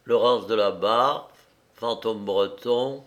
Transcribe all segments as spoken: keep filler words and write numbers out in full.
Laurence de la Barre, fantôme breton,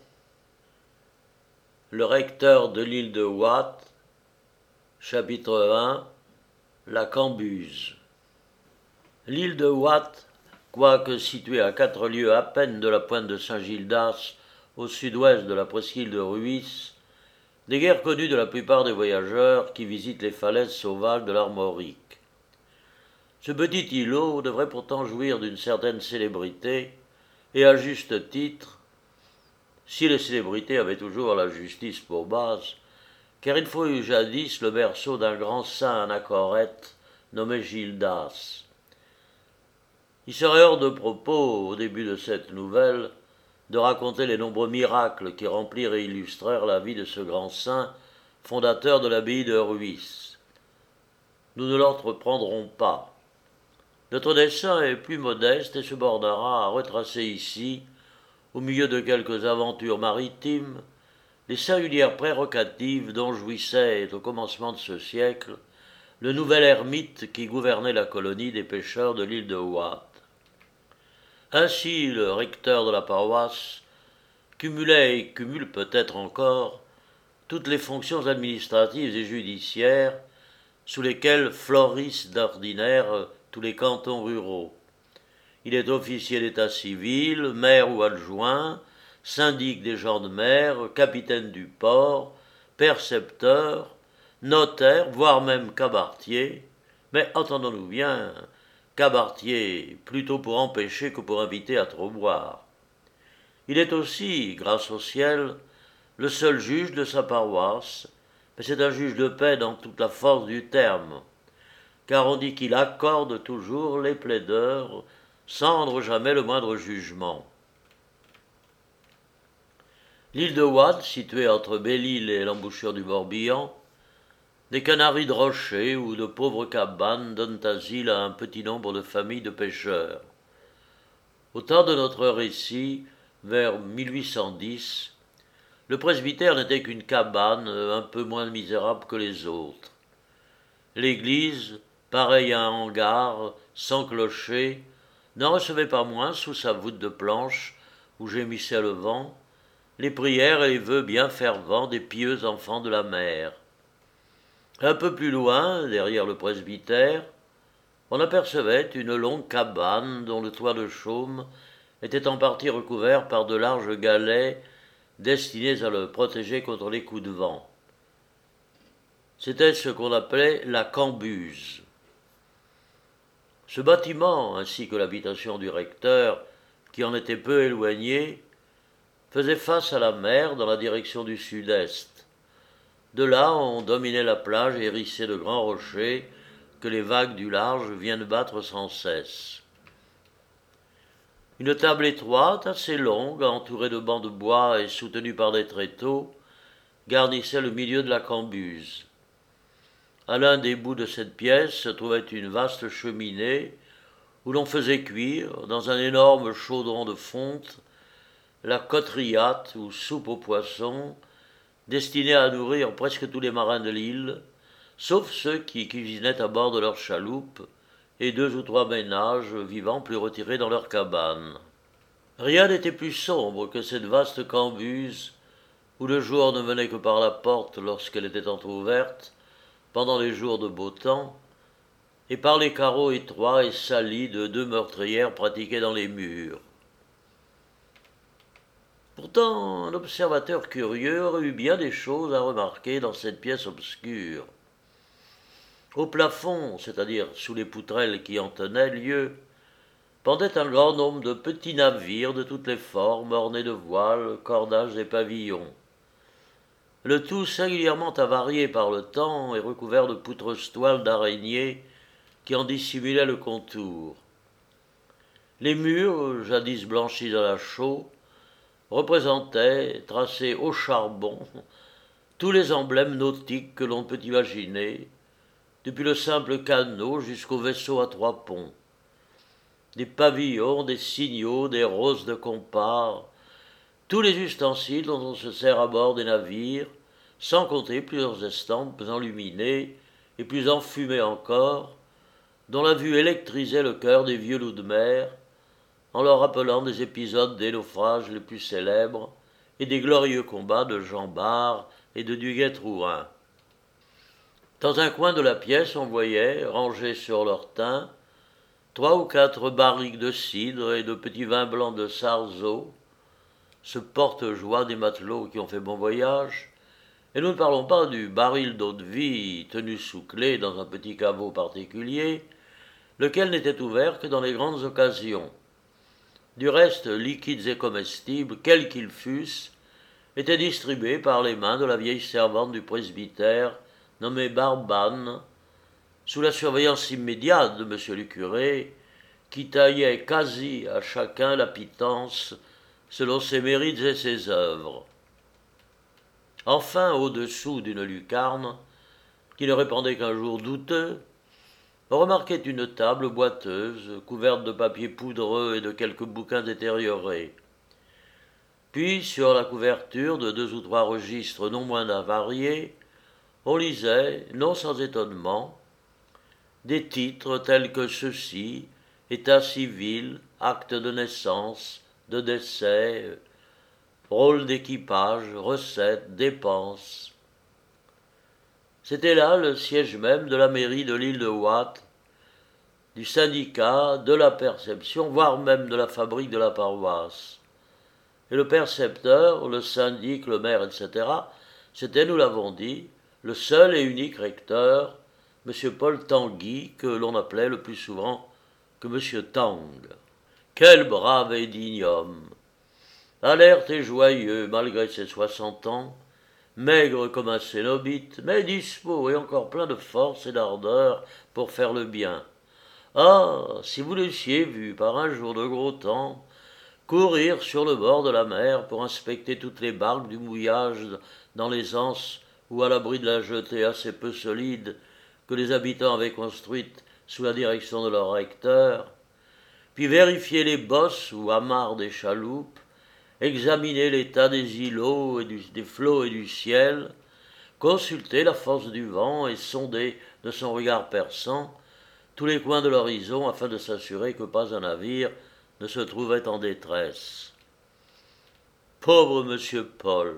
le recteur de l'île de Watt, chapitre un, la Cambuse. L'île de Watt, quoique située à quatre lieues à peine de la pointe de Saint-Gildas, au sud-ouest de la presqu'île de Ruisse, n'est guère connue de la plupart des voyageurs qui visitent les falaises sauvages de l'Armorique. Ce petit îlot devrait pourtant jouir d'une certaine célébrité, et à juste titre, si les célébrités avaient toujours la justice pour base, car il fut jadis le berceau d'un grand saint anachorète nommé Gildas. Il serait hors de propos, au début de cette nouvelle, de raconter les nombreux miracles qui remplirent et illustrèrent la vie de ce grand saint, fondateur de l'abbaye de Ruisse. Nous ne l'entreprendrons pas. Notre dessein est plus modeste et se bornera à retracer ici, au milieu de quelques aventures maritimes, les singulières prérogatives dont jouissait au commencement de ce siècle le nouvel ermite qui gouvernait la colonie des pêcheurs de l'île de Watt. Ainsi, le recteur de la paroisse cumulait et cumule peut-être encore toutes les fonctions administratives et judiciaires sous lesquelles florissent d'ordinaire tous les cantons ruraux. Il est officier d'état civil, maire ou adjoint, syndic des gens de mer, capitaine du port, percepteur, notaire, voire même cabaretier, mais entendons-nous bien, cabaretier plutôt pour empêcher que pour inviter à trop boire. Il est aussi, grâce au ciel, le seul juge de sa paroisse, mais c'est un juge de paix dans toute la force du terme, car on dit qu'il accorde toujours les plaideurs sans rendre jamais le moindre jugement. L'île de Watt, située entre Belle-Île et l'embouchure du Morbihan, n'est qu'un aride rocher où de pauvres cabanes donnent asile à un petit nombre de familles de pêcheurs. Au temps de notre récit, vers mille huit cent dix, le presbytère n'était qu'une cabane un peu moins misérable que les autres. L'église, pareille à un hangar, sans clocher, n'en recevait pas moins sous sa voûte de planches où gémissait le vent les prières et les vœux bien fervents des pieux enfants de la mer. Un peu plus loin, derrière le presbytère, on apercevait une longue cabane dont le toit de chaume était en partie recouvert par de larges galets destinés à le protéger contre les coups de vent. C'était ce qu'on appelait la Cambuse. Ce bâtiment, ainsi que l'habitation du recteur, qui en était peu éloignée, faisait face à la mer dans la direction du sud-est. De là, on dominait la plage hérissée de grands rochers que les vagues du large viennent battre sans cesse. Une table étroite, assez longue, entourée de bancs de bois et soutenue par des tréteaux, garnissait le milieu de la Cambuse. À l'un des bouts de cette pièce se trouvait une vaste cheminée où l'on faisait cuire, dans un énorme chaudron de fonte, la cotriate ou soupe aux poissons, destinée à nourrir presque tous les marins de l'île, sauf ceux qui cuisinaient à bord de leur chaloupe et deux ou trois ménages vivant plus retirés dans leurs cabanes. Rien n'était plus sombre que cette vaste cambuse où le jour ne venait que par la porte lorsqu'elle était entr'ouverte, pendant les jours de beau temps, et par les carreaux étroits et salis de deux meurtrières pratiquées dans les murs. Pourtant, un observateur curieux aurait eu bien des choses à remarquer dans cette pièce obscure. Au plafond, c'est-à-dire sous les poutrelles qui en tenaient lieu, pendait un grand nombre de petits navires de toutes les formes, ornés de voiles, cordages et pavillons. Le tout singulièrement avarié par le temps et recouvert de poutreuses toiles d'araignées qui en dissimulaient le contour. Les murs, jadis blanchis à la chaux, représentaient, tracés au charbon, tous les emblèmes nautiques que l'on peut imaginer, depuis le simple canot jusqu'au vaisseau à trois ponts. Des pavillons, des signaux, des roses de compas, tous les ustensiles dont on se sert à bord des navires, sans compter plusieurs estampes enluminées et plus enfumées encore, dont la vue électrisait le cœur des vieux loups de mer, en leur rappelant des épisodes des naufrages les plus célèbres et des glorieux combats de Jean Bart et de Duguay-Trouin. Dans un coin de la pièce, on voyait, rangés sur leur thym, trois ou quatre barriques de cidre et de petits vins blancs de Sarzeau, ce porte-joie des matelots qui ont fait bon voyage, et nous ne parlons pas du baril d'eau-de-vie tenu sous clé dans un petit caveau particulier, lequel n'était ouvert que dans les grandes occasions. Du reste, liquides et comestibles, quels qu'ils fussent, étaient distribués par les mains de la vieille servante du presbytère, nommée Barbane, sous la surveillance immédiate de monsieur le curé, qui taillait quasi à chacun la pitance selon ses mérites et ses œuvres. Enfin, au-dessous d'une lucarne, qui ne répandait qu'un jour douteux, on remarquait une table boiteuse, couverte de papier poudreux et de quelques bouquins détériorés. Puis, sur la couverture de deux ou trois registres non moins avariés, on lisait, non sans étonnement, des titres tels que ceux-ci, état civil, acte de naissance, de décès, rôle d'équipage, recettes, dépenses. C'était là le siège même de la mairie de l'île de Watt, du syndicat, de la perception, voire même de la fabrique de la paroisse. Et le percepteur, le syndic, le maire, et cetera, c'était, nous l'avons dit, le seul et unique recteur, M. Paul Tanguy, que l'on appelait le plus souvent que M. Tang. Quel brave et digne homme! Alerte et joyeux, malgré ses soixante ans, maigre comme un cénobite, mais dispos et encore plein de force et d'ardeur pour faire le bien. Ah, si vous l'eussiez vu par un jour de gros temps, courir sur le bord de la mer pour inspecter toutes les barques du mouillage dans les anses ou à l'abri de la jetée assez peu solide que les habitants avaient construite sous la direction de leur recteur, puis vérifier les bosses ou amarres des chaloupes, examiner l'état des îlots et du, des flots et du ciel, consulter la force du vent et sonder de son regard perçant tous les coins de l'horizon afin de s'assurer que pas un navire ne se trouvait en détresse. Pauvre monsieur Paul,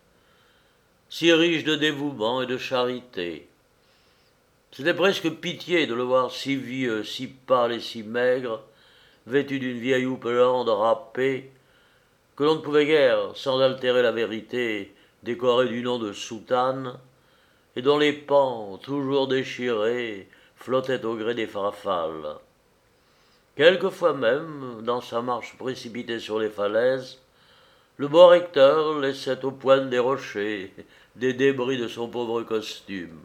si riche de dévouement et de charité, c'était presque pitié de le voir si vieux, si pâle et si maigre, vêtu d'une vieille houppelande râpée, que l'on ne pouvait guère, sans altérer la vérité, décorer du nom de soutane, et dont les pans, toujours déchirés, flottaient au gré des farfales. Quelquefois même, dans sa marche précipitée sur les falaises, le beau recteur laissait au pointe des rochers des débris de son pauvre costume.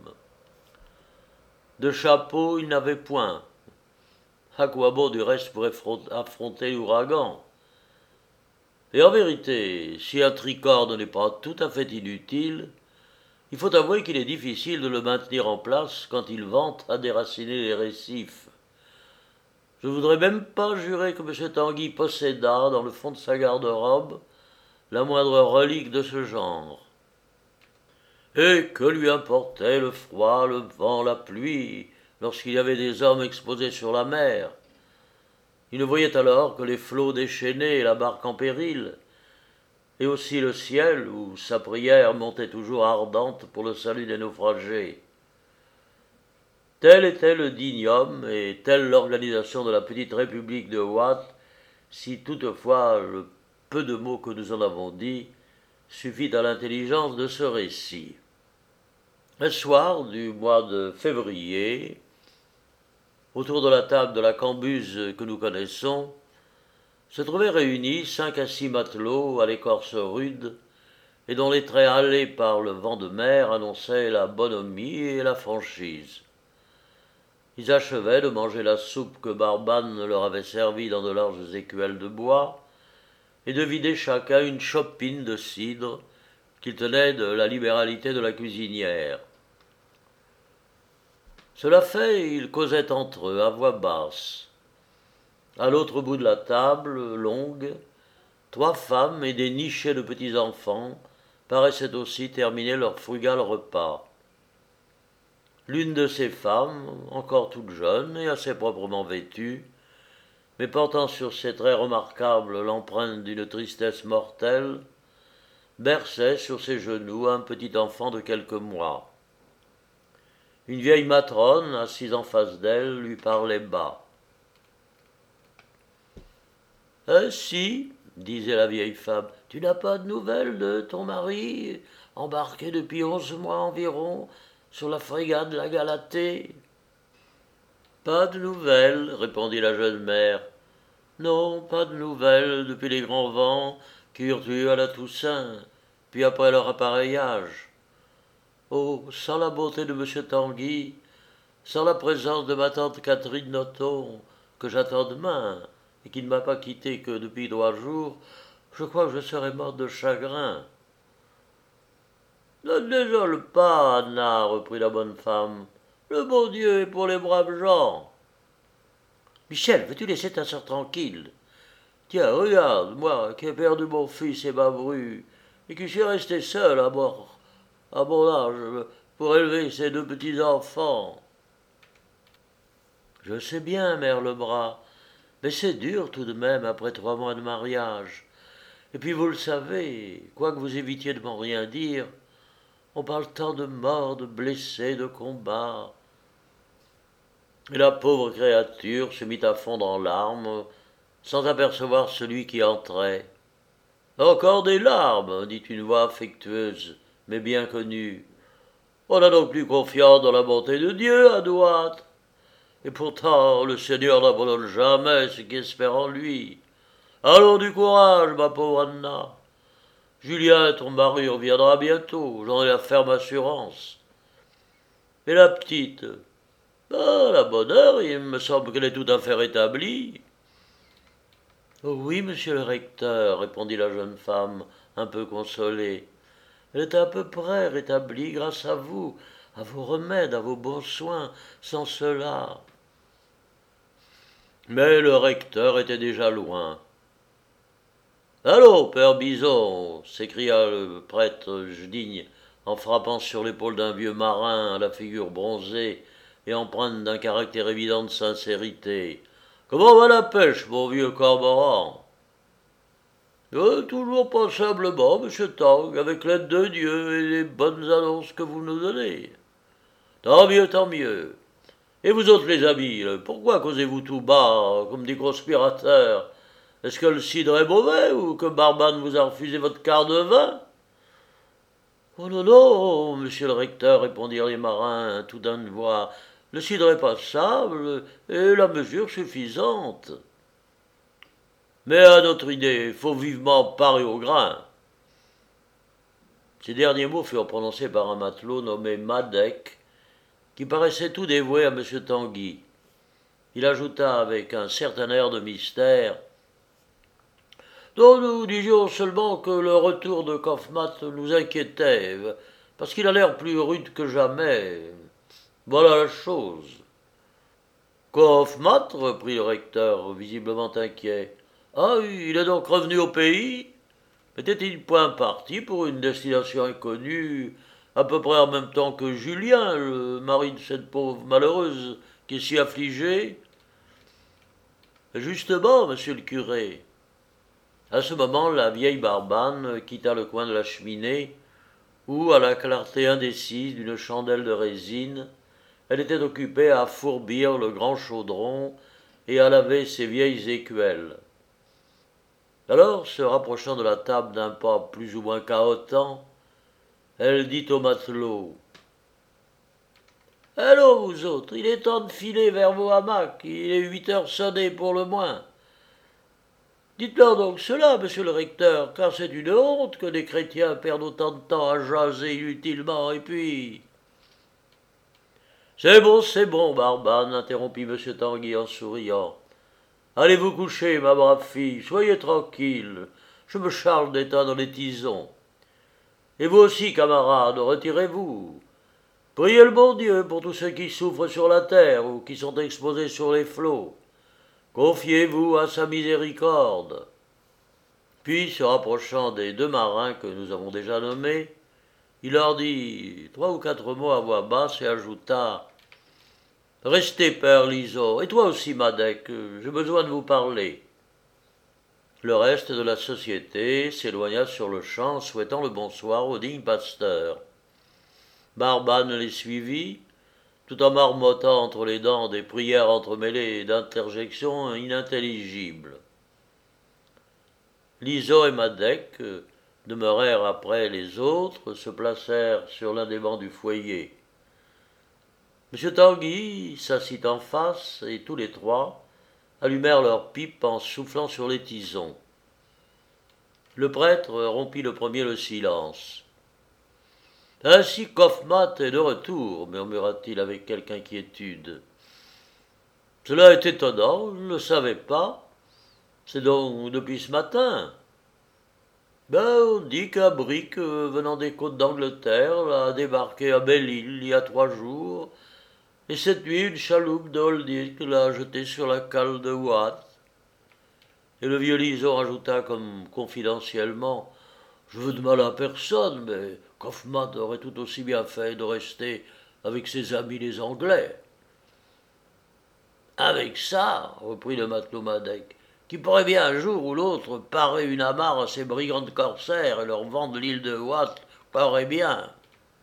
De chapeau, il n'avait point. À quoi bon du reste pour affronter l'ouragan? Et en vérité, si un tricorne n'est pas tout à fait inutile, il faut avouer qu'il est difficile de le maintenir en place quand il vente à déraciner les récifs. Je ne voudrais même pas jurer que M. Tanguy posséda, dans le fond de sa garde-robe, la moindre relique de ce genre. Et que lui importait le froid, le vent, la pluie, lorsqu'il y avait des hommes exposés sur la mer? Il ne voyait alors que les flots déchaînés et la barque en péril, et aussi le ciel où sa prière montait toujours ardente pour le salut des naufragés. Tel était le digne homme et telle l'organisation de la petite république de Watt, si toutefois le peu de mots que nous en avons dit suffit à l'intelligence de ce récit. Un soir du mois de février, autour de la table de la cambuse que nous connaissons, se trouvaient réunis cinq à six matelots à l'écorce rude et dont les traits hâlés par le vent de mer annonçaient la bonhomie et la franchise. Ils achevaient de manger la soupe que Barbane leur avait servie dans de larges écuelles de bois et de vider chacun une chopine de cidre qu'ils tenaient de la libéralité de la cuisinière. Cela fait, ils causaient entre eux à voix basse. À l'autre bout de la table, longue, trois femmes et des nichés de petits enfants paraissaient aussi terminer leur frugal repas. L'une de ces femmes, encore toute jeune et assez proprement vêtue, mais portant sur ses traits remarquables l'empreinte d'une tristesse mortelle, berçait sur ses genoux un petit enfant de quelques mois. Une vieille matrone, assise en face d'elle, lui parlait bas. « Ainsi, disait la vieille femme, tu n'as pas de nouvelles de ton mari, embarqué depuis onze mois environ, sur la frégate de la Galatée ?»« Pas de nouvelles, répondit la jeune mère. Non, pas de nouvelles depuis les grands vents qui eurent eu à la Toussaint, puis après leur appareillage. Oh, sans la beauté de M. Tanguy, sans la présence de ma tante Catherine Nothomb, que j'attends demain, et qui ne m'a pas quitté que depuis trois jours, je crois que je serais morte de chagrin. Ne te désole pas, Anna, reprit la bonne femme. Le bon Dieu est pour les braves gens. Michel, veux-tu laisser ta sœur tranquille? Tiens, regarde, moi, qui ai perdu mon fils et ma bru, et qui suis resté seul à bord, à mon âge, pour élever ces deux petits-enfants. Je sais bien, mère Lebras, mais c'est dur tout de même après trois mois de mariage. Et puis vous le savez, quoique vous évitiez de m'en rien dire, on parle tant de morts, de blessés, de combats. Et la pauvre créature se mit à fondre en larmes, sans apercevoir celui qui entrait. Encore des larmes, dit une voix affectueuse, mais bien connue. On n'a donc plus confiance dans la bonté de Dieu à droite. Et pourtant, le Seigneur n'abandonne jamais ceux qui espèrent en lui. Allons du courage, ma pauvre Anna. Julien, ton mari, reviendra bientôt, j'en ai la ferme assurance. Et la petite? Ah, la bonne heure, il me semble qu'elle est tout à fait rétablie. Oh oui, monsieur le recteur, répondit la jeune femme, un peu consolée. Elle est à peu près rétablie grâce à vous, à vos remèdes, à vos bons soins. Sans cela. Mais le recteur était déjà loin. Allô, père Bison, s'écria le prêtre digne, en frappant sur l'épaule d'un vieux marin à la figure bronzée et empreinte d'un caractère évident de sincérité. Comment va la pêche, mon vieux cormoran? Euh, toujours passablement, monsieur Tang, avec l'aide de Dieu et les bonnes annonces que vous nous donnez. Tant mieux, tant mieux. Et vous autres, les amis, pourquoi causez-vous tout bas, comme des conspirateurs? Est-ce que le cidre est mauvais, ou que Barbane vous a refusé votre quart de vin? Oh non, non, monsieur le recteur, répondirent les marins, tout d'une voix. Le cidre est passable, et la mesure suffisante. Mais à notre idée, il faut vivement parer au grain. Ces derniers mots furent prononcés par un matelot nommé Madec, qui paraissait tout dévoué à M. Tanguy. Il ajouta avec un certain air de mystère. Non, nous disions seulement que le retour de Kaufmat nous inquiétait, parce qu'il a l'air plus rude que jamais. Voilà la chose. Kaufmat, reprit le recteur, visiblement inquiet. Ah, il est donc revenu au pays? N'était-il point parti pour une destination inconnue, à peu près en même temps que Julien, le mari de cette pauvre malheureuse qui est si affligée? Justement, monsieur le curé. À ce moment, la vieille Barbane quitta le coin de la cheminée, où, à la clarté indécise d'une chandelle de résine, elle était occupée à fourbir le grand chaudron et à laver ses vieilles écuelles. Alors, se rapprochant de la table d'un pas plus ou moins cahotant, elle dit au matelot. « Allons, vous autres, il est temps de filer vers vos hamacs, il est huit heures sonnées pour le moins. Dites-leur donc cela, monsieur le recteur, car c'est une honte que des chrétiens perdent autant de temps à jaser inutilement, et puis... » « C'est bon, c'est bon, Barbane, interrompit M. Tanguy en souriant. Allez vous coucher, ma brave fille, soyez tranquille, je me charge d'éteindre les tisons. Et vous aussi, camarades, retirez-vous. Priez le bon Dieu pour tous ceux qui souffrent sur la terre ou qui sont exposés sur les flots. Confiez-vous à sa miséricorde. » Puis, se rapprochant des deux marins que nous avons déjà nommés, il leur dit trois ou quatre mots à voix basse et ajouta Restez, père Liseau, et toi aussi, Madec, j'ai besoin de vous parler. Le reste de la société s'éloigna sur-le-champ, souhaitant le bonsoir au digne pasteur. Barbane les suivit, tout en marmottant entre les dents des prières entremêlées d'interjections inintelligibles. Liseau et Madec demeurèrent après les autres, se placèrent sur l'un des bancs du foyer. M. Tanguy s'assit en face, et tous les trois allumèrent leurs pipes en soufflant sur les tisons. Le prêtre rompit le premier le silence. « Ainsi Coffmat est de retour, murmura-t-il avec quelque inquiétude. Cela est étonnant, je ne le savais pas. C'est donc depuis ce matin. Ben, on dit qu'un brick venant des côtes d'Angleterre a débarqué à Belle-Île il y a trois jours, et cette nuit une chaloupe de Holdick l'a jeté sur la cale de Watt. Et le vieux Liseau rajouta comme confidentiellement: je veux de mal à personne, mais Coffmat aurait tout aussi bien fait de rester avec ses amis les Anglais. Avec ça, reprit le matelot Madec, qui pourrait bien un jour ou l'autre parer une amarre à ces brigands de corsaires et leur vendre l'île de Watt, paraît bien.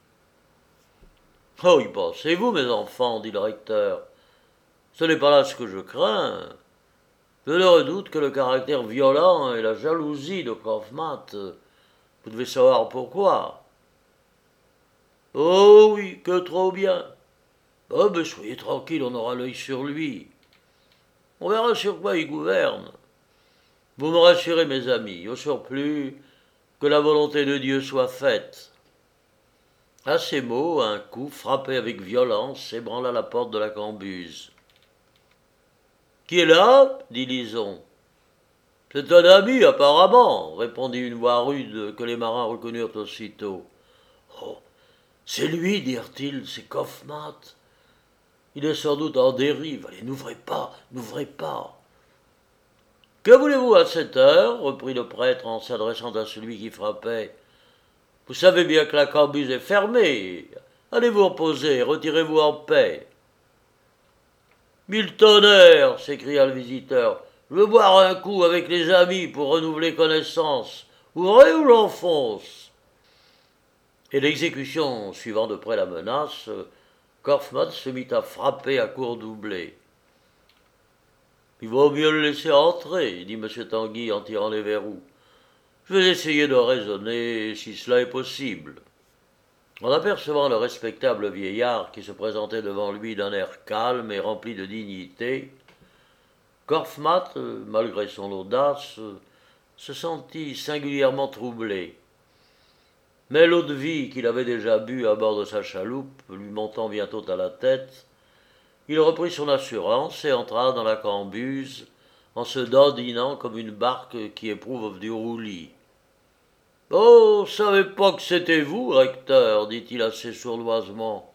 Oh, y pensez-vous, mes enfants, dit le recteur. Ce n'est pas là ce que je crains. Je ne redoute que le caractère violent et la jalousie de Coffmat. Vous devez savoir pourquoi. Oh oui, que trop bien. Oh, mais soyez tranquille, on aura l'œil sur lui. On verra sur quoi il gouverne. Vous me rassurez, mes amis, au surplus, que la volonté de Dieu soit faite. À ces mots, un coup, frappé avec violence, ébranla la porte de la cambuse. « Qui est là » dit Lison. « C'est un ami, apparemment, » répondit une voix rude que les marins reconnurent aussitôt. « Oh, c'est lui, dirent-ils, c'est Coffmat. Il est sans doute en dérive. Allez, n'ouvrez pas, n'ouvrez pas. »« Que voulez-vous à cette heure » reprit le prêtre en s'adressant à celui qui frappait. « Vous savez bien que la cambuse est fermée. Allez vous reposer, retirez-vous en paix. »« Mille tonnerres » s'écria le visiteur. « Je veux boire un coup avec les amis pour renouveler connaissance. Ouvrez ou j'enfonce » Et l'exécution suivant de près la menace, Coffmat se mit à frapper à court doublé. « Il vaut mieux le laisser entrer, » dit M. Tanguy en tirant les verrous. « Je vais essayer de raisonner si cela est possible. » En apercevant le respectable vieillard qui se présentait devant lui d'un air calme et rempli de dignité, Coffmat, malgré son audace, se sentit singulièrement troublé. Mais l'eau-de-vie qu'il avait déjà bu à bord de sa chaloupe lui montant bientôt à la tête, il reprit son assurance et entra dans la cambuse en se dandinant comme une barque qui éprouve du roulis. « Oh, je savais pas que c'était vous, recteur, dit-il assez sournoisement.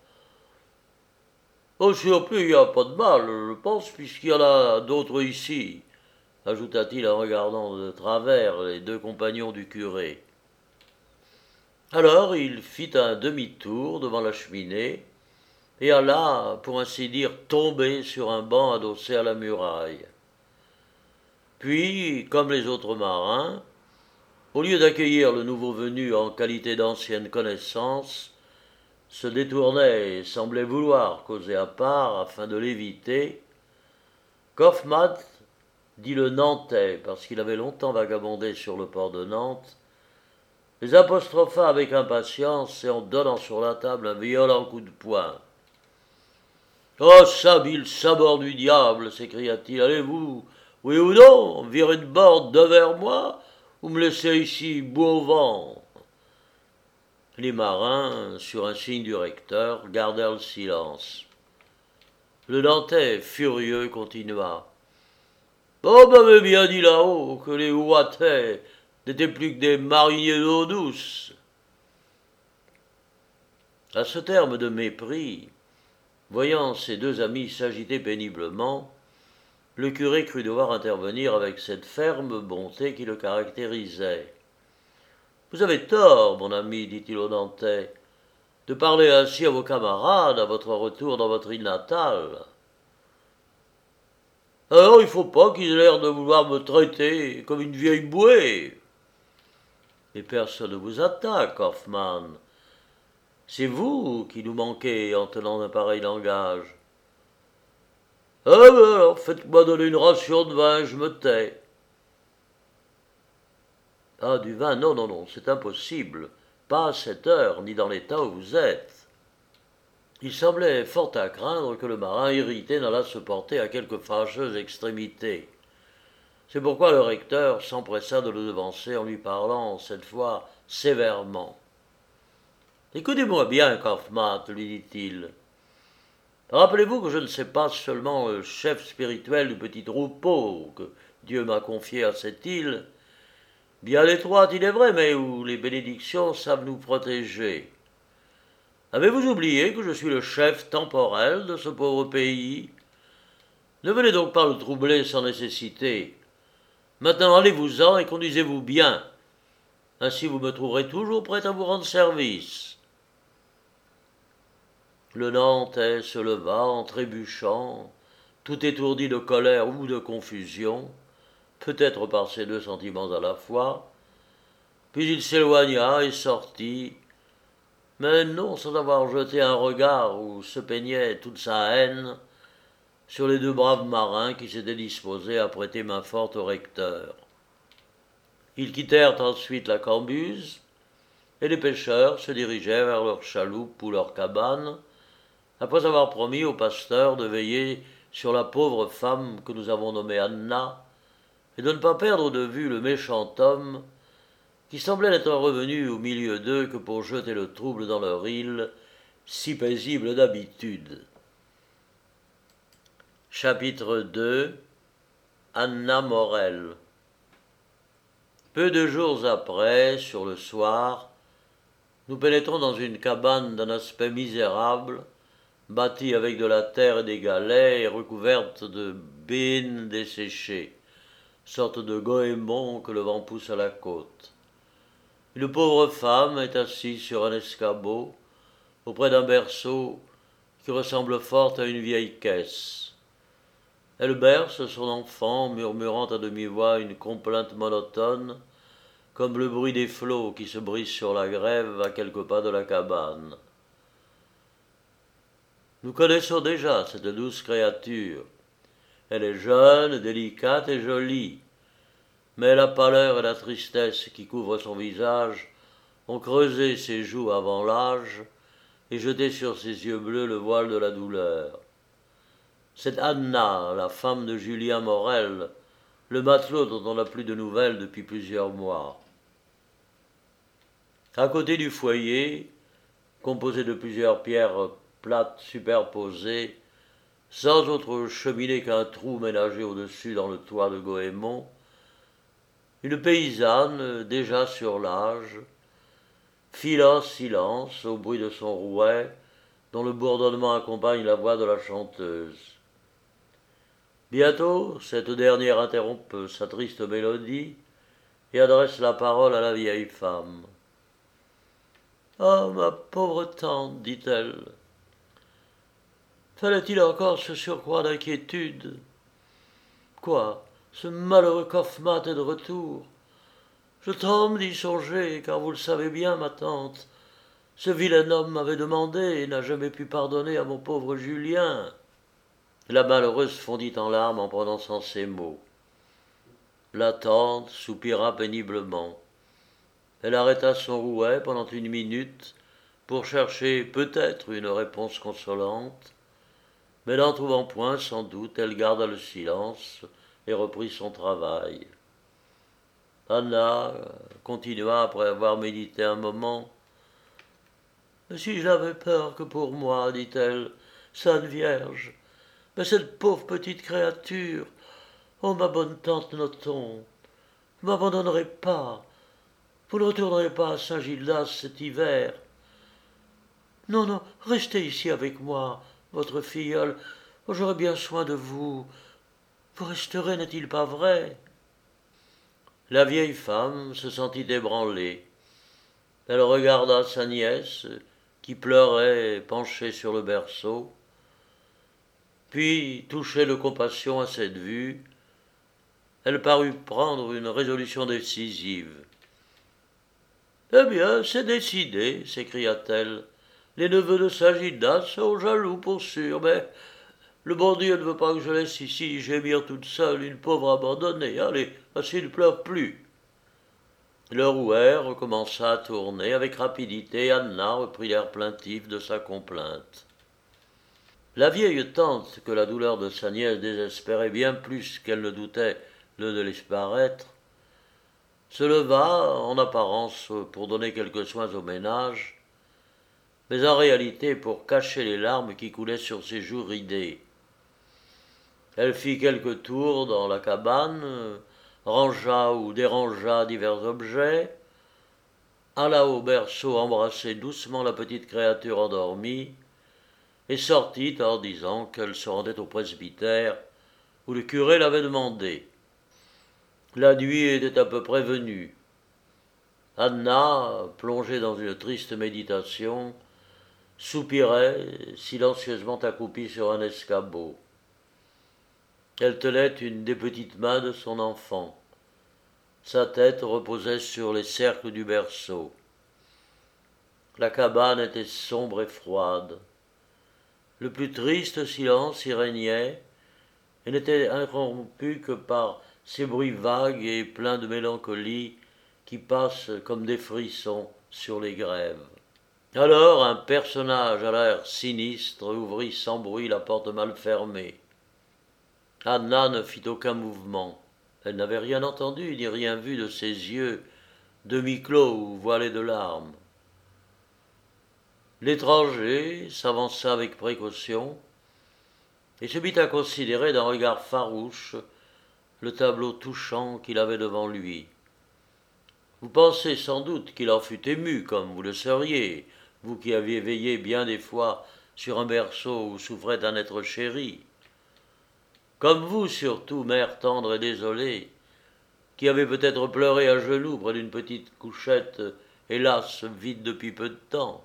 Au surplus, il n'y a pas de mal, je pense, puisqu'il y en a d'autres ici, ajouta-t-il en regardant de travers les deux compagnons du curé. Alors il fit un demi-tour devant la cheminée et alla, pour ainsi dire, tomber sur un banc adossé à la muraille. Puis, comme les autres marins, au lieu d'accueillir le nouveau venu en qualité d'ancienne connaissance, se détournait et semblait vouloir causer à part afin de l'éviter, Coffmat, dit le Nantais parce qu'il avait longtemps vagabondé sur le port de Nantes, les apostropha avec impatience et en donnant sur la table un violent coup de poing. « Oh, sabile sabord du diable » s'écria-t-il, « allez-vous, oui ou non, virer de bord devers moi ou me laisser ici bout au vent ?» Les marins, sur un signe du recteur, gardèrent le silence. Le Nantais, furieux, continua. « On m'avait bien dit là-haut que les Ouattais n'étaient plus que des mariniers d'eau douce. » À ce terme de mépris, voyant ses deux amis s'agiter péniblement, le curé crut devoir intervenir avec cette ferme bonté qui le caractérisait. « Vous avez tort, mon ami, dit-il au Nantais, de parler ainsi à vos camarades à votre retour dans votre île natale. Alors il faut pas qu'ils aient l'air de vouloir me traiter comme une vieille bouée. Mais personne ne vous attaque, Hoffmann. C'est vous qui nous manquez en tenant un pareil langage. Ah ben alors, faites-moi donner une ration de vin, je me tais. Ah, du vin, non, non, non, c'est impossible. Pas à cette heure, ni dans l'état où vous êtes. Il semblait fort à craindre que le marin irrité n'allât se porter à quelque fâcheuse extrémité. C'est pourquoi le recteur s'empressa de le devancer en lui parlant, cette fois, sévèrement. « Écoutez-moi bien, Kaufmann, lui dit-il. Rappelez-vous que je ne sais pas seulement le chef spirituel du petit troupeau que Dieu m'a confié à cette île, bien étroite il est vrai, mais où les bénédictions savent nous protéger. Avez-vous oublié que je suis le chef temporel de ce pauvre pays? Ne venez donc pas le troubler sans nécessité. Maintenant allez-vous-en et conduisez-vous bien. Ainsi vous me trouverez toujours prêt à vous rendre service. » Le Nantais se leva en trébuchant, tout étourdi de colère ou de confusion, peut-être par ces deux sentiments à la fois, puis il s'éloigna et sortit, mais non sans avoir jeté un regard où se peignait toute sa haine sur les deux braves marins qui s'étaient disposés à prêter main forte au recteur. Ils quittèrent ensuite la Cambuse, et les pêcheurs se dirigeaient vers leur chaloupe ou leur cabane, après avoir promis au pasteur de veiller sur la pauvre femme que nous avons nommée Anna, et de ne pas perdre de vue le méchant homme qui semblait n'être revenu au milieu d'eux que pour jeter le trouble dans leur île, si paisible d'habitude. Chapitre deux. Anna Morel. Peu de jours après, sur le soir, nous pénétrons dans une cabane d'un aspect misérable, bâtie avec de la terre et des galets et recouverte de bines desséchées, sorte de goémon que le vent pousse à la côte. Une pauvre femme est assise sur un escabeau, auprès d'un berceau qui ressemble fort à une vieille caisse. Elle berce son enfant, murmurant à demi-voix une complainte monotone, comme le bruit des flots qui se brisent sur la grève à quelques pas de la cabane. Nous connaissons déjà cette douce créature. Elle est jeune, délicate et jolie, mais la pâleur et la tristesse qui couvrent son visage ont creusé ses joues avant l'âge et jeté sur ses yeux bleus le voile de la douleur. C'est Anna, la femme de Julien Morel, le matelot dont on n'a plus de nouvelles depuis plusieurs mois. À côté du foyer, composé de plusieurs pierres plates superposées, sans autre cheminée qu'un trou ménagé au-dessus dans le toit de goémon, une paysanne, déjà sur l'âge, file en silence au bruit de son rouet, dont le bourdonnement accompagne la voix de la chanteuse. Bientôt, cette dernière interrompt sa triste mélodie et adresse la parole à la vieille femme. « Ah, ma pauvre tante, dit-elle, fallait-il encore ce surcroît d'inquiétude? Quoi, ce malheureux Kaufmann est de retour? Je tremble d'y songer, car vous le savez bien, ma tante, ce vilain homme m'avait demandé et n'a jamais pu pardonner à mon pauvre Julien. » La malheureuse fondit en larmes en prononçant ces mots. La tante soupira péniblement. Elle arrêta son rouet pendant une minute pour chercher peut-être une réponse consolante, mais n'en trouvant point sans doute, elle garda le silence et reprit son travail. Anna continua après avoir médité un moment. « Si je n'avais peur que pour moi, dit-elle, Sainte Vierge, mais cette pauvre petite créature, oh ma bonne tante Nothomb, vous ne m'abandonnerez pas, vous ne retournerez pas à Saint-Gildas cet hiver. Non, non, restez ici avec moi, votre filleule, oh, j'aurai bien soin de vous. Vous resterez, n'est-il pas vrai? » La vieille femme se sentit ébranlée. Elle regarda sa nièce, qui pleurait penchée sur le berceau. Puis, touchée de compassion à cette vue, elle parut prendre une résolution décisive. « Eh bien, c'est décidé, s'écria-t-elle. Les neveux de Saint-Gildas sont jaloux pour sûr, mais le bon Dieu ne veut pas que je laisse ici gémir toute seule une pauvre abandonnée. Allez, ainsi ne pleure plus. » Le rouet recommença à tourner avec rapidité et Anna reprit l'air plaintif de sa complainte. La vieille tante, que la douleur de sa nièce désespérait bien plus qu'elle ne doutait de laisser paraître, se leva en apparence pour donner quelques soins au ménage, mais en réalité pour cacher les larmes qui coulaient sur ses joues ridées. Elle fit quelques tours dans la cabane, rangea ou dérangea divers objets, alla au berceau embrasser doucement la petite créature endormie, et sortit en disant qu'elle se rendait au presbytère, où le curé l'avait demandé. La nuit était à peu près venue. Anna, plongée dans une triste méditation, soupirait, silencieusement accroupie sur un escabeau. Elle tenait une des petites mains de son enfant. Sa tête reposait sur les cercles du berceau. La cabane était sombre et froide. Le plus triste silence y régnait, et n'était interrompu que par ces bruits vagues et pleins de mélancolie qui passent comme des frissons sur les grèves. Alors un personnage à l'air sinistre ouvrit sans bruit la porte mal fermée. Anna ne fit aucun mouvement. Elle n'avait rien entendu ni rien vu de ses yeux, demi-clos ou voilés de larmes. L'étranger s'avança avec précaution et se mit à considérer d'un regard farouche le tableau touchant qu'il avait devant lui. Vous pensez sans doute qu'il en fut ému, comme vous le seriez, vous qui aviez veillé bien des fois sur un berceau où souffrait un être chéri. Comme vous surtout, mère tendre et désolée, qui avez peut-être pleuré à genoux près d'une petite couchette, hélas, vide depuis peu de temps.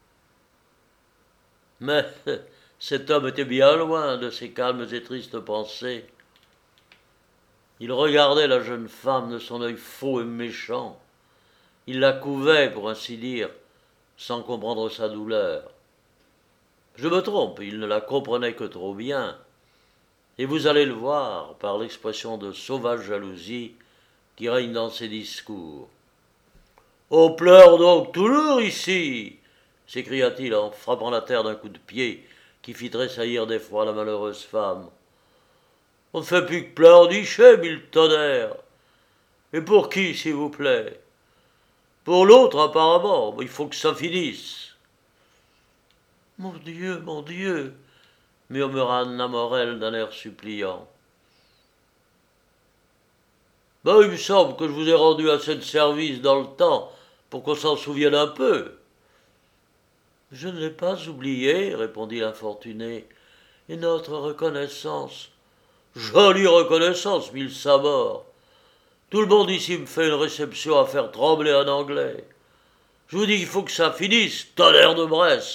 Mais cet homme était bien loin de ces calmes et tristes pensées. Il regardait la jeune femme de son œil faux et méchant. Il la couvait, pour ainsi dire, sans comprendre sa douleur. Je me trompe, il ne la comprenait que trop bien, et vous allez le voir par l'expression de sauvage jalousie qui règne dans ses discours. « On pleure donc toujours ici !» s'écria-t-il en frappant la terre d'un coup de pied qui fit tressaillir d'effroi la malheureuse femme. « On ne fait plus que pleurnicher, mille tonnerres. Et pour qui, s'il vous plaît? Pour l'autre, apparemment, il faut que ça finisse. » « Mon Dieu, mon Dieu !» murmura Anna Morel d'un air suppliant. « Ben, il me semble que je vous ai rendu assez de service dans le temps pour qu'on s'en souvienne un peu. »« Je ne l'ai pas oublié, » répondit l'infortuné, « et notre reconnaissance. »« Jolie reconnaissance, mille sabords. Tout le monde ici me fait une réception à faire trembler un Anglais. Je vous dis qu'il faut que ça finisse, tonnerre de Brest. »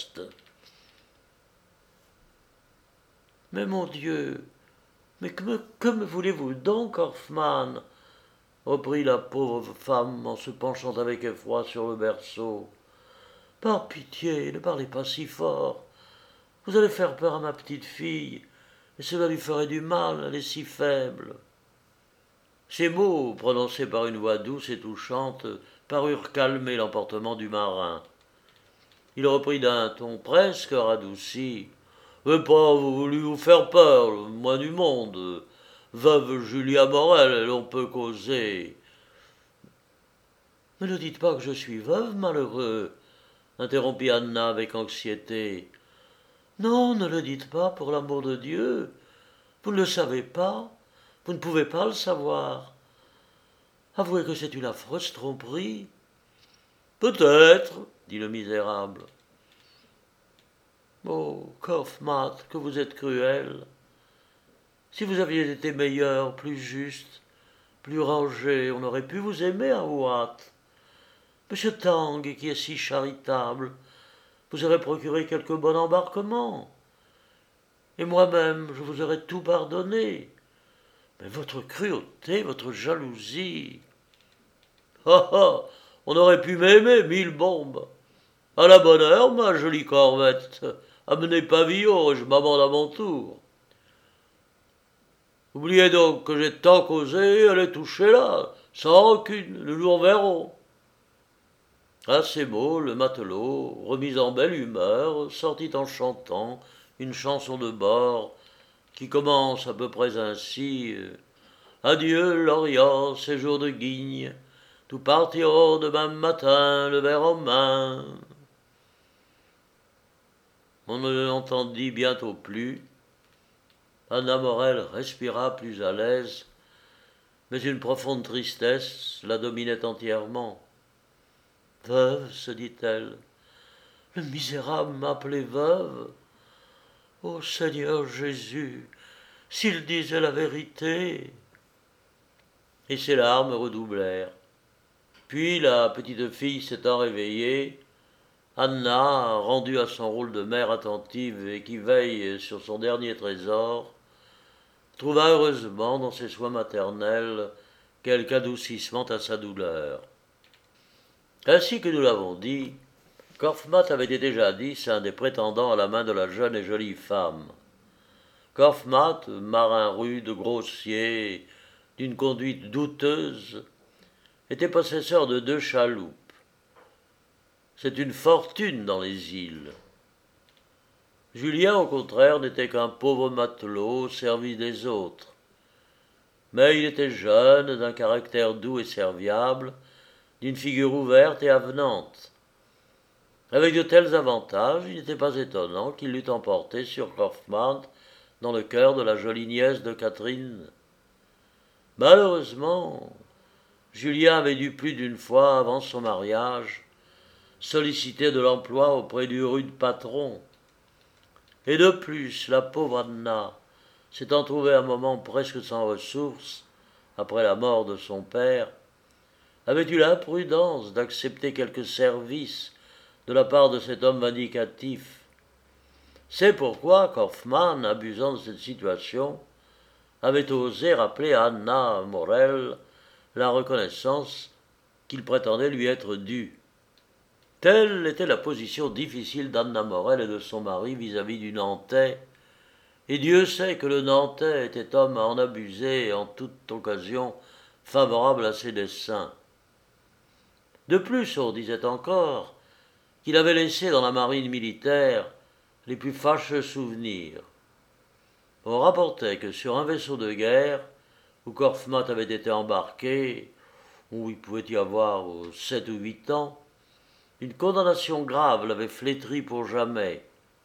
« Mais mon Dieu, mais que me, que me voulez-vous donc, Hoffmann ?» reprit la pauvre femme en se penchant avec effroi sur le berceau. « Par pitié, ne parlez pas si fort. Vous allez faire peur à ma petite fille, et cela lui ferait du mal, elle est si faible. » Ces mots, prononcés par une voix douce et touchante, parurent calmer l'emportement du marin. Il reprit d'un ton presque radouci. « Je n'ai pas voulu vous faire peur, le moins du monde. Veuve Julia Morel, l'on peut causer. »« Ne dites pas que je suis veuve, malheureux, » interrompit Anna avec anxiété. « Non, ne le dites pas, pour l'amour de Dieu. Vous ne le savez pas, vous ne pouvez pas le savoir. Avouez que c'est une affreuse tromperie. »« Peut-être, » dit le misérable. « Oh, Kaufmann, que vous êtes cruel. Si vous aviez été meilleur, plus juste, plus rangé, on aurait pu vous aimer à Ouate. Monsieur Tang, qui est si charitable, vous aurait procuré quelque bon embarquement. et moi-même je vous aurais tout pardonné. Mais votre cruauté, votre jalousie. Ah ah, on aurait pu m'aimer mille bombes. À la bonne heure, ma jolie corvette. Amenez pavillon et je m'amende à mon tour. Oubliez donc que j'ai tant causé, allez toucher là, sans rancune, nous nous reverrons. À ces mots, le matelot, remis en belle humeur, sortit en chantant une chanson de bord qui commence à peu près ainsi. Adieu, l'Orient, séjour de guigne, nous partirons demain matin, le verre en main. On ne l'entendit bientôt plus. Anna Morel respira plus à l'aise, mais une profonde tristesse la dominait entièrement. Veuve, se dit-elle, le misérable m'appelait veuve. Ô Seigneur Jésus, s'il disait la vérité. Et ses larmes redoublèrent. Puis la petite fille s'étant réveillée, Anna, rendue à son rôle de mère attentive et qui veille sur son dernier trésor, trouva heureusement dans ses soins maternels quelque adoucissement à sa douleur. Ainsi que nous l'avons dit, Korfmat avait été jadis un des prétendants à la main de la jeune et jolie femme. Korfmat, marin rude, grossier, d'une conduite douteuse, était possesseur de deux chaloupes. C'est une fortune dans les îles. Julien, au contraire, n'était qu'un pauvre matelot au service des autres. Mais il était jeune, d'un caractère doux et serviable, d'une figure ouverte et avenante. Avec de tels avantages, il n'était pas étonnant qu'il l'eût emporté sur Korfmat dans le cœur de la jolie nièce de Catherine. Malheureusement, Julien avait dû plus d'une fois, avant son mariage, solliciter de l'emploi auprès du rude patron. Et de plus, la pauvre Anna, s'étant trouvée un moment presque sans ressources, après la mort de son père, avait eu l'imprudence d'accepter quelques services de la part de cet homme vindicatif. C'est pourquoi Korfman, abusant de cette situation, avait osé rappeler à Anna Morel la reconnaissance qu'il prétendait lui être due. Telle était la position difficile d'Anna Morel et de son mari vis-à-vis du Nantais, et Dieu sait que le Nantais était homme à en abuser en toute occasion favorable à ses desseins. De plus, on disait encore qu'il avait laissé dans la marine militaire les plus fâcheux souvenirs. On rapportait que sur un vaisseau de guerre, où Korfmat avait été embarqué, où il pouvait y avoir sept ou huit ans, une condamnation grave l'avait flétri pour jamais.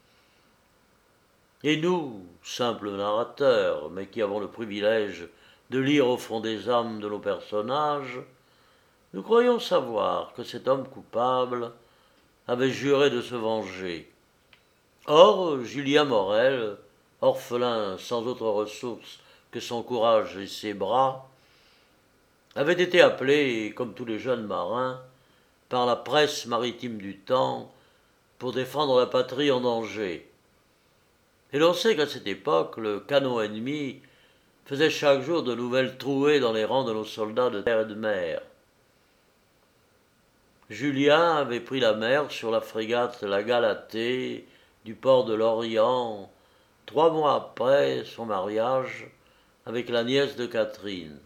Et nous, simples narrateurs, mais qui avons le privilège de lire au fond des âmes de nos personnages, nous croyons savoir que cet homme coupable avait juré de se venger. Or, Julien Morel, orphelin sans autre ressource que son courage et ses bras, avait été appelé, comme tous les jeunes marins, par la presse maritime du temps pour défendre la patrie en danger. Et l'on sait qu'à cette époque, le canon ennemi faisait chaque jour de nouvelles trouées dans les rangs de nos soldats de terre et de mer. Julien avait pris la mer sur la frégate La Galatée du port de l'Orient, trois mois après son mariage avec la nièce de Catherine.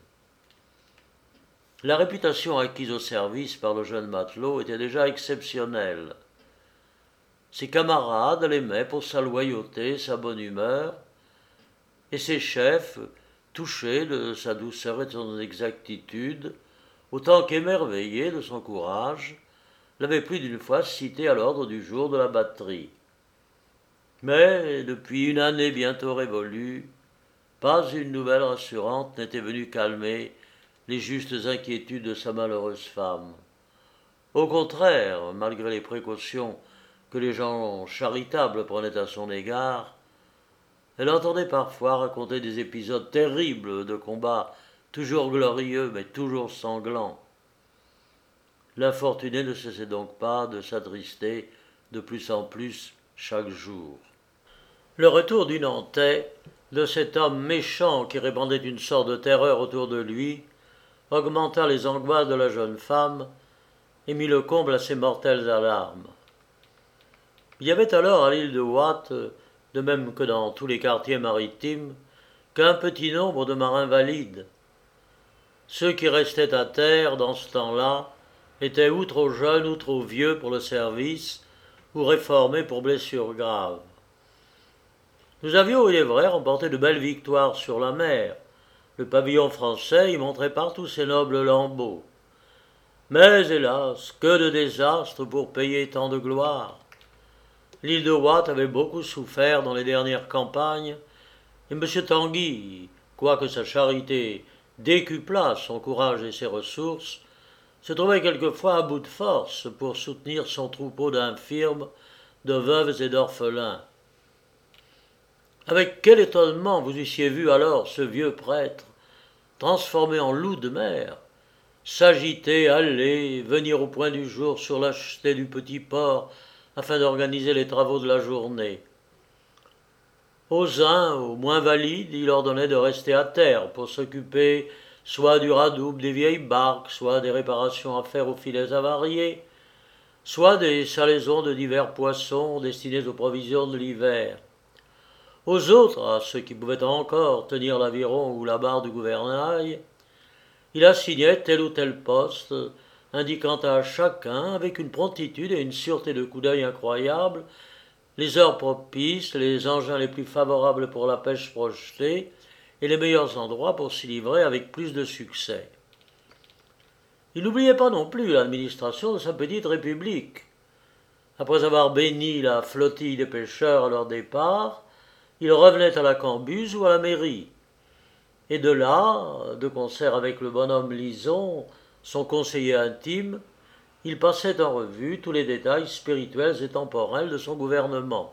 La réputation acquise au service par le jeune matelot était déjà exceptionnelle. Ses camarades l'aimaient pour sa loyauté, sa bonne humeur, et ses chefs, touchés de sa douceur et de son exactitude, autant qu'émerveillés de son courage, l'avaient plus d'une fois cité à l'ordre du jour de la batterie. Mais, depuis une année bientôt révolue, pas une nouvelle rassurante n'était venue calmer les justes inquiétudes de sa malheureuse femme. Au contraire, malgré les précautions que les gens charitables prenaient à son égard, elle entendait parfois raconter des épisodes terribles de combats toujours glorieux mais toujours sanglants. L'infortuné ne cessait donc pas de s'attrister de plus en plus chaque jour. Le retour du Nantais, de cet homme méchant qui répandait une sorte de terreur autour de lui, augmenta les angoisses de la jeune femme et mit le comble à ses mortelles alarmes. Il y avait alors à l'île de Watt, de même que dans tous les quartiers maritimes, qu'un petit nombre de marins valides. Ceux qui restaient à terre dans ce temps-là étaient ou trop jeunes ou trop vieux pour le service, ou réformés pour blessures graves. Nous avions, il est vrai, remporté de belles victoires sur la mer. Le pavillon français y montrait partout ses nobles lambeaux. Mais, hélas, que de désastres pour payer tant de gloire. L'île de Watt avait beaucoup souffert dans les dernières campagnes, et M. Tanguy, quoique sa charité décuplât son courage et ses ressources, se trouvait quelquefois à bout de force pour soutenir son troupeau d'infirmes, de veuves et d'orphelins. Avec quel étonnement vous eussiez vu alors ce vieux prêtre, transformé en loup de mer, s'agiter, aller, venir au point du jour sur l'acheté du petit port afin d'organiser les travaux de la journée. Aux uns, aux moins valides, il ordonnait de rester à terre pour s'occuper soit du radoub des vieilles barques, soit des réparations à faire aux filets avariés, soit des salaisons de divers poissons destinés aux provisions de l'hiver. Aux autres, à ceux qui pouvaient encore tenir l'aviron ou la barre du gouvernail, il assignait tel ou tel poste, indiquant à chacun, avec une promptitude et une sûreté de coup d'œil incroyable, les heures propices, les engins les plus favorables pour la pêche projetée, et les meilleurs endroits pour s'y livrer avec plus de succès. Il n'oubliait pas non plus l'administration de sa petite république. Après avoir béni la flottille des pêcheurs à leur départ, il revenait à la Cambuse ou à la mairie. Et de là, de concert avec le bonhomme Lison, son conseiller intime, il passait en revue tous les détails spirituels et temporels de son gouvernement.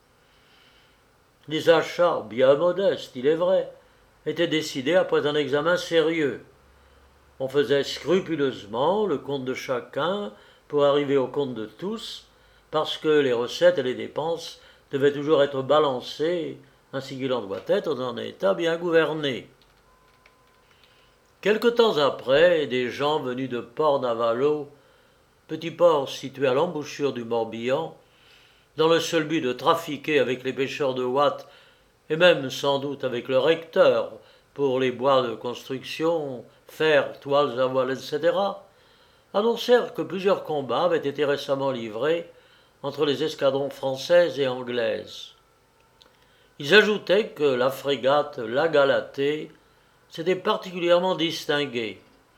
Les achats, bien modestes, il est vrai, étaient décidés après un examen sérieux. On faisait scrupuleusement le compte de chacun pour arriver au compte de tous, parce que les recettes et les dépenses devaient toujours être balancées, ainsi qu'il en doit être dans un État bien gouverné. Quelque temps après, des gens venus de Port-Navalo, petit port situé à l'embouchure du Morbihan, dans le seul but de trafiquer avec les pêcheurs de Watt, et même sans doute avec le recteur, pour les bois de construction, fer, toiles à voile, et cetera, annoncèrent que plusieurs combats avaient été récemment livrés entre les escadrons françaises et anglaises. Ils ajoutaient que la frégate La Galatée s'était particulièrement distinguée,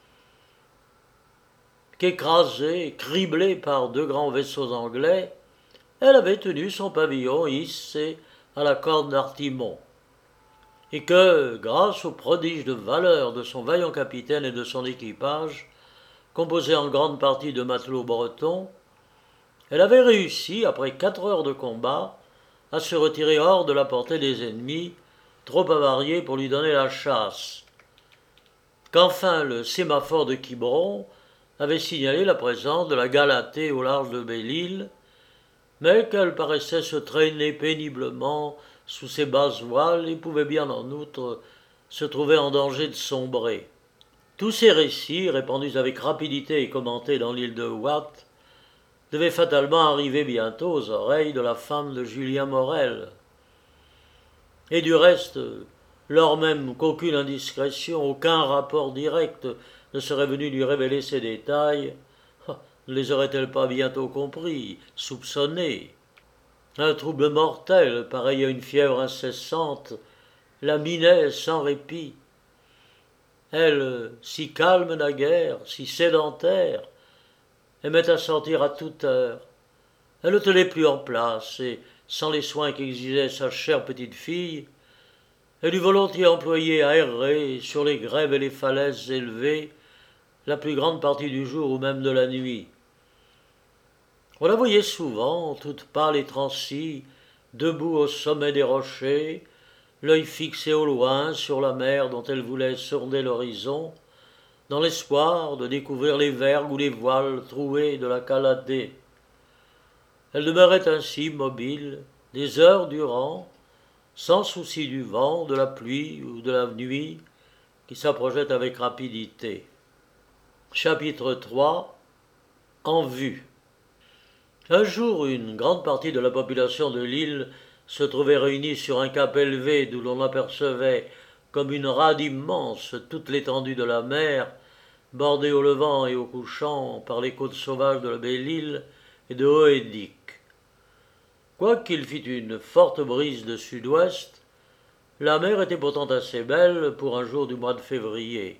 qu'écrasée, criblée par deux grands vaisseaux anglais, elle avait tenu son pavillon hissé à la corde d'artimon, et que, grâce au prodige de valeur de son vaillant capitaine et de son équipage, composé en grande partie de matelots bretons, elle avait réussi, après quatre heures de combat, à se retirer hors de la portée des ennemis, trop avariés pour lui donner la chasse, qu'enfin le sémaphore de Quiberon avait signalé la présence de la Galatée au large de Belle-Île, mais qu'elle paraissait se traîner péniblement sous ses basses voiles et pouvait bien en outre se trouver en danger de sombrer. Tous ces récits, répandus avec rapidité et commentés dans l'île de Watt, devaient fatalement arriver bientôt aux oreilles de la femme de Julien Morel. Et du reste, lors même qu'aucune indiscrétion, aucun rapport direct ne serait venu lui révéler ces détails, ne les aurait-elle pas bientôt compris, soupçonnés? Un trouble mortel, pareil à une fièvre incessante, la minait sans répit. Elle, si calme naguère, si sédentaire, aimait à sortir à toute heure. Elle ne tenait plus en place, et, sans les soins qu'exigeait sa chère petite fille, elle eût volontiers employé à errer sur les grèves et les falaises élevées la plus grande partie du jour ou même de la nuit. On la voyait souvent, toute pâle et transie, debout au sommet des rochers, l'œil fixé au loin sur la mer dont elle voulait sonder l'horizon, dans l'espoir de découvrir les vergues ou les voiles trouées de la Galatée. Elle demeurait ainsi mobile, des heures durant, sans souci du vent, de la pluie ou de la nuit, qui s'approchait avec rapidité. Chapitre trois. En vue. Un jour, une grande partie de la population de l'île se trouvait réunie sur un cap élevé d'où l'on apercevait, comme une rade immense, toute l'étendue de la mer, bordée au levant et au couchant par les côtes sauvages de la Belle-Île et de Hoedic. Quoiqu'il fît une forte brise de sud-ouest, la mer était pourtant assez belle pour un jour du mois de février.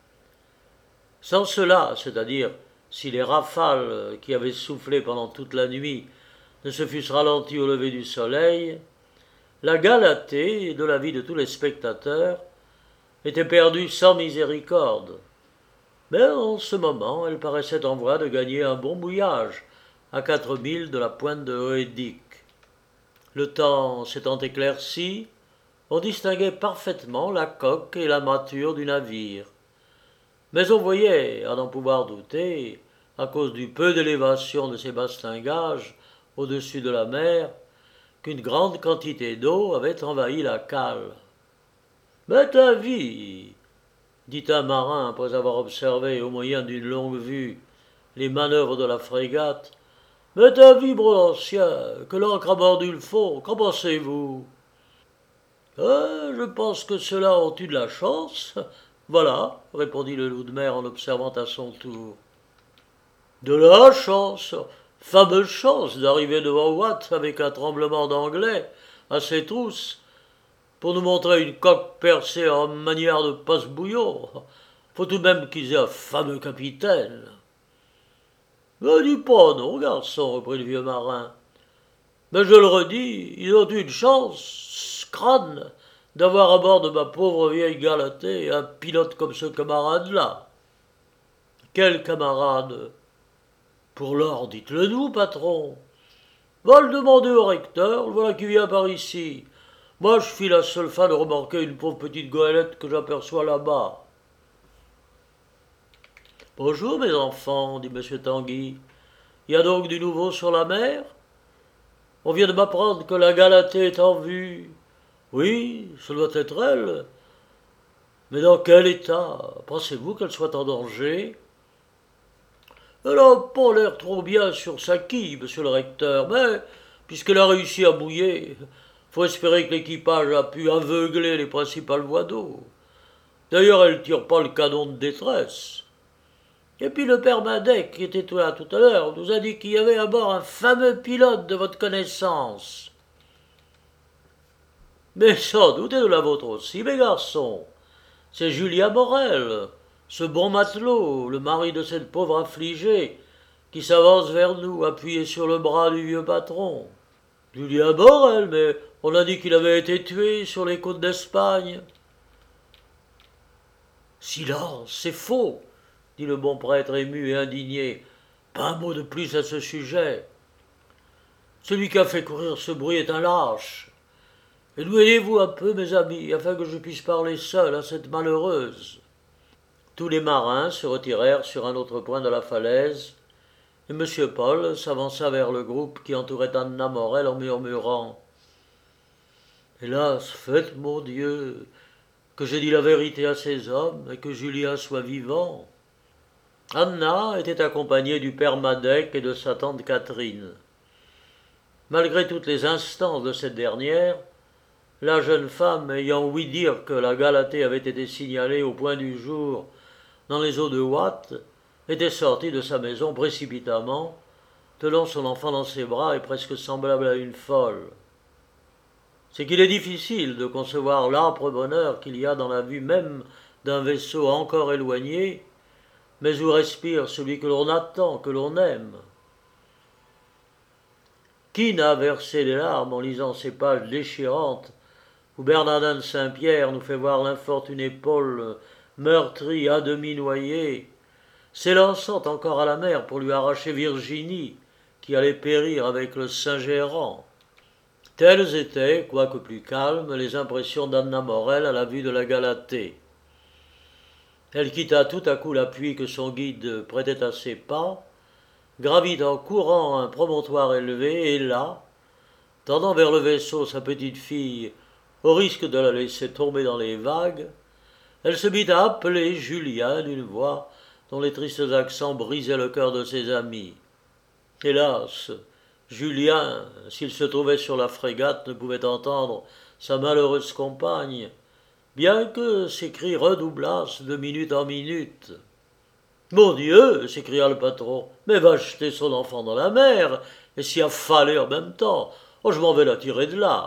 Sans cela, c'est-à-dire si les rafales qui avaient soufflé pendant toute la nuit ne se fussent ralenties au lever du soleil, la Galatée, de l'avis de tous les spectateurs, était perdue sans miséricorde. Mais en ce moment, elle paraissait en voie de gagner un bon mouillage, à quatre milles de la pointe de Hoedic. Le temps s'étant éclairci, on distinguait parfaitement la coque et la mâture du navire. Mais on voyait, à n'en pouvoir douter, à cause du peu d'élévation de ses bastingages au-dessus de la mer, qu'une grande quantité d'eau avait envahi la cale. « Mais ta vie, dit un marin après avoir observé au moyen d'une longue vue les manœuvres de la frégate, « mais ta vie, bon ancien, que l'ancre a mordu le fond, qu'en pensez-vous ?»« Euh, je pense que ceux-là ont eu de la chance. Voilà, répondit le loup de mer en observant à son tour. De la chance, fameuse chance d'arriver devant Watt avec un tremblement d'anglais à ses trousses pour nous montrer une coque percée en manière de passe-bouillon. Faut tout de même qu'ils aient un fameux capitaine. Ne dis pas non, garçon, reprit le vieux marin. Mais je le redis, ils ont eu une chance, crâne, d'avoir à bord de ma pauvre vieille Galatée un pilote comme ce camarade-là. Quel camarade? Pour l'or, dites-le nous, patron. Va le demander au recteur, le voilà qui vient par ici. Moi, je fis la seule fin de remorquer une pauvre petite goélette que j'aperçois là-bas. Bonjour, mes enfants, dit M. Tanguy. Il y a donc du nouveau sur la mer? On vient de m'apprendre que la Galatée est en vue. Oui, ce doit être elle. Mais dans quel état? Pensez-vous qu'elle soit en danger? Elle n'a pas l'air trop bien sur sa quille, monsieur le recteur, mais puisqu'elle a réussi à mouiller, faut espérer que l'équipage a pu aveugler les principales voies d'eau. D'ailleurs, elle ne tire pas le canon de détresse. Et puis le père Madec, qui était là tout à l'heure, nous a dit qu'il y avait à bord un fameux pilote de votre connaissance. Mais sans doute et de la vôtre aussi, mes garçons. C'est Julia Morel, ce bon matelot, le mari de cette pauvre affligée, qui s'avance vers nous, appuyé sur le bras du vieux patron. Julia Morel, mais on a dit qu'il avait été tué sur les côtes d'Espagne. Silence, c'est faux, dit le bon prêtre ému et indigné. Pas un mot de plus à ce sujet. Celui qui a fait courir ce bruit est un lâche. Éloignez-vous un peu, mes amis, afin que je puisse parler seul à cette malheureuse. Tous les marins se retirèrent sur un autre point de la falaise, et M. Paul s'avança vers le groupe qui entourait Anna Morel en murmurant « Hélas, faites, mon Dieu, que j'ai dit la vérité à ces hommes et que Julien soit vivant. » Anna était accompagnée du père Madec et de sa tante Catherine. Malgré toutes les instances de cette dernière, la jeune femme, ayant ouï dire que la Galatée avait été signalée au point du jour dans les eaux de Watt, était sortie de sa maison précipitamment, tenant son enfant dans ses bras et presque semblable à une folle. C'est qu'il est difficile de concevoir l'âpre bonheur qu'il y a dans la vue même d'un vaisseau encore éloigné, mais où respire celui que l'on attend, que l'on aime. Qui n'a versé des larmes en lisant ces pages déchirantes où Bernardin de Saint-Pierre nous fait voir l'infortuné Paul meurtri, à demi noyé, s'élançant encore à la mer pour lui arracher Virginie, qui allait périr avec le Saint-Gérant. Telles étaient, quoique plus calmes, les impressions d'Anna Morel à la vue de la Galatée. Elle quitta tout à coup l'appui que son guide prêtait à ses pas, gravit en courant un promontoire élevé, et là, tendant vers le vaisseau sa petite fille, au risque de la laisser tomber dans les vagues, elle se mit à appeler Julien d'une voix dont les tristes accents brisaient le cœur de ses amis. Hélas, Julien, s'il se trouvait sur la frégate, ne pouvait entendre sa malheureuse compagne, bien que ses cris redoublassent de minute en minute. « Mon Dieu !» s'écria le patron, « mais va jeter son enfant dans la mer, et s'y affaler en même temps. Oh, je m'en vais la tirer de là. »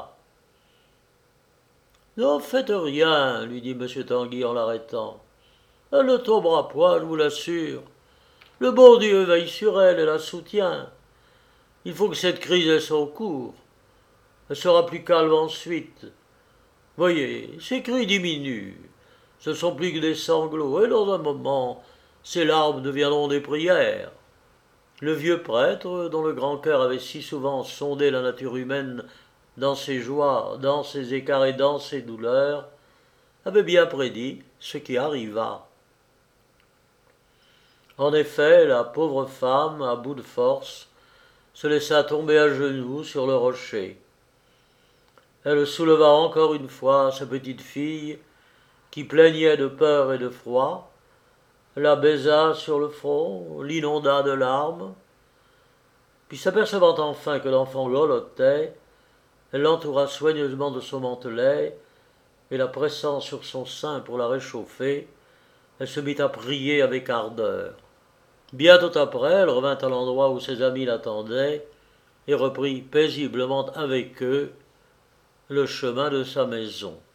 « N'en faites rien, lui dit M. Tanguy en l'arrêtant. « Elle ne tombera point, je vous l'assure. Le bon Dieu veille sur elle et la soutient. Il faut que cette crise ait son cours. Elle sera plus calme ensuite. Voyez, ses cris diminuent. Ce ne sont plus que des sanglots, et dans un moment, ses larmes deviendront des prières. » Le vieux prêtre, dont le grand cœur avait si souvent sondé la nature humaine dans ses joies, dans ses écarts et dans ses douleurs, avait bien prédit ce qui arriva. En effet, la pauvre femme, à bout de force, se laissa tomber à genoux sur le rocher. Elle souleva encore une fois sa petite fille, qui plaignait de peur et de froid, la baisa sur le front, l'inonda de larmes, puis s'apercevant enfin que l'enfant lolottait, elle l'entoura soigneusement de son mantelet, et la pressant sur son sein pour la réchauffer, elle se mit à prier avec ardeur. Bientôt après, elle revint à l'endroit où ses amis l'attendaient, et reprit paisiblement avec eux le chemin de sa maison.